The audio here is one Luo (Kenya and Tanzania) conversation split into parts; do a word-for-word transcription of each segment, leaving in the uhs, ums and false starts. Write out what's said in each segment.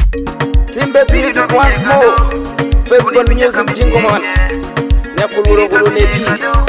Timbers music once more. Facebook music jingle man. Nyakulu gulu nebi.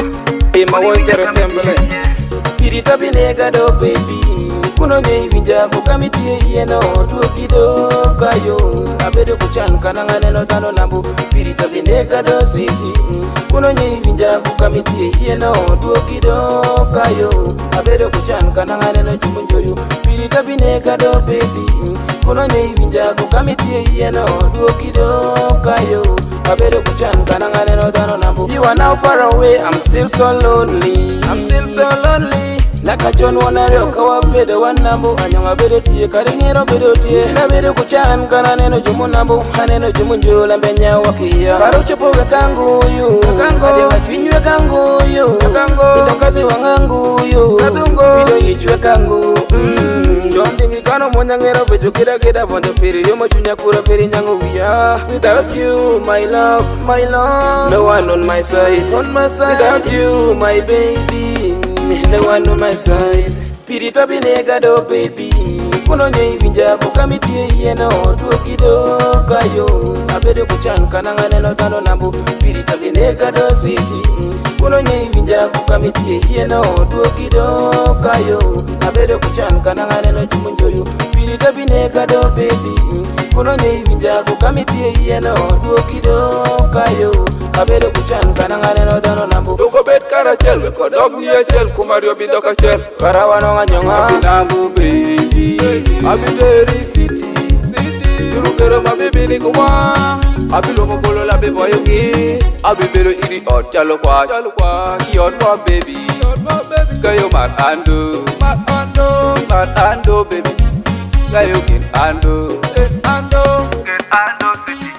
Be my boy Terra Tembele. Pirita binega do baby. Kuno nye winja kukamiti yeno duokido kayo. Abedo kuchan kanangane no tano nambu. Pirita binega do sweetie. Kuno nye winja kukamiti yeno duokido kayo. Abedo kuchan kanangane no chumunjoyo. Pirita binega do baby. Kuno nye winja kukamiti yeno duokido kayo. Abedo kuchan kanangane no tano nambu. You are now far away, I'm still so lonely. I'm still so lonely. Naka John Wanario kawa bedo wanambu. Anyonga bedo tiye karingero bedo tiye. Tina bedo kuchan kana neno jumu nambu. Haneno jumu njula mbenya wakia. Paru chepo wekangu yu Wekango Adega chwinywe kangu yu Wekango Bido kazi wangangu yu Katungo Bido ichwe kangu Mmm Chondingi kano monyangero bejo kida kida Vondo piri yomo chunya kura piri nyangu wia. Without you my love, my love, no one on my side, on my side. Without you my baby, no one on my side. Pirita binega do baby. Kuno nye winja kukamiti yeno duokido kayo. Abedo kuchan kanangane no tano nambu. Pirita binega do sweetie. Kuno nye winja kukamiti yeno duokido kayo. Abedo kuchan kanangane no chumunjoyo. Pirita binega do baby. Kuno nye winja kukamiti yeno duokido kayo. Abedo kuchan kanangane no tano nambu. Doko bet karachel we kodog ni echel kumario bidoka chel. Karawano nganyonga Nambu baby. Abideri city, city. Yurukero mabibi ni kuma. Abilo mokolo la bebo yogi. Abibero iri ot chalo kwa, chalo kwa. Iot mo baby, iot mo baby. Kayo mat ando, mat ando, mat ando baby. Kayo kin ando, kin ando, kin ando city.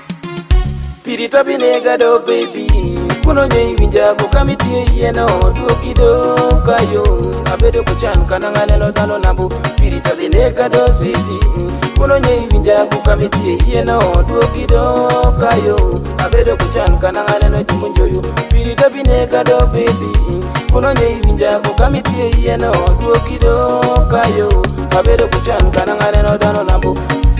Pirita binega do baby. Kuno nye winja kukamiti yeno duokido kayo. Abedo kuchan kanangane no tano nambu. Pirita binega do sweetie. Kuno nye winja kukamiti yeno duokido kayo. Abedo kuchan kanangane no chumunjoyo. Pirita binega do baby. Kuno nye winja kukamiti yeno duokido kayo. Abedo kuchan kanangane no tano nambu.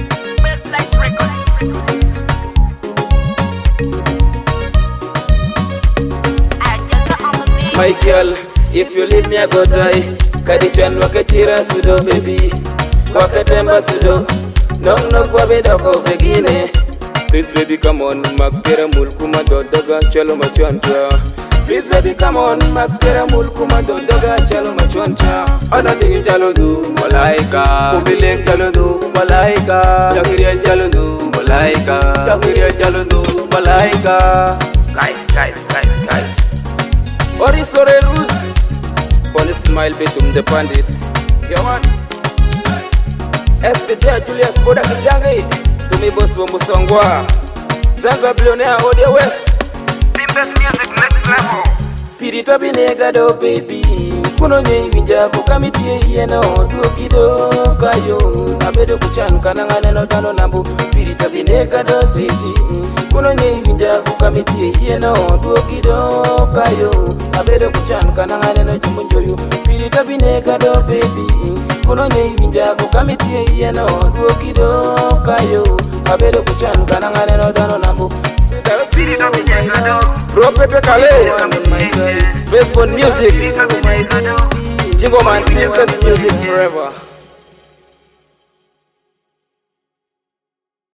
My girl, if you leave me I go die. Kadichan wakachira sudo baby. Wakatemba sudo. Knock knock wabedo ko vegine. Please baby come on. Makera mulkuma dodoga chalo machoncha. Please baby come on. Makera mulkuma dodoga chalo machoncha. Anadingi chalo du malaika. Ubileng chalo du malaika. Yakirian chalo du malaika. Yakirian chalo du malaika. Guys, guys, guys, guys. Ori sore rus. Pone smile betum the pandit. Yo man. S P T Julius Boda Kijangi. Tumi boss wa Musongwa. Zanza billionaire Audio West. Timbers music next level. Pirita binega do baby. Kuno nye winja kukamiti yeno duokido kayo. Abedo kuchan kanangane no tano nambu. Pirita binega do sweetie. Kuno nye winja kukamiti yeno duokido kayo. Abedo kuchan kanangane no chumunjoyo. Pirita binega do baby. Kuno nye winja kukamiti yeno duokido kayo. Abedo kuchan kanangane no tano nambu. Bro Pepe Kale on my side. Facebook music. Jingle man, Timbers music forever.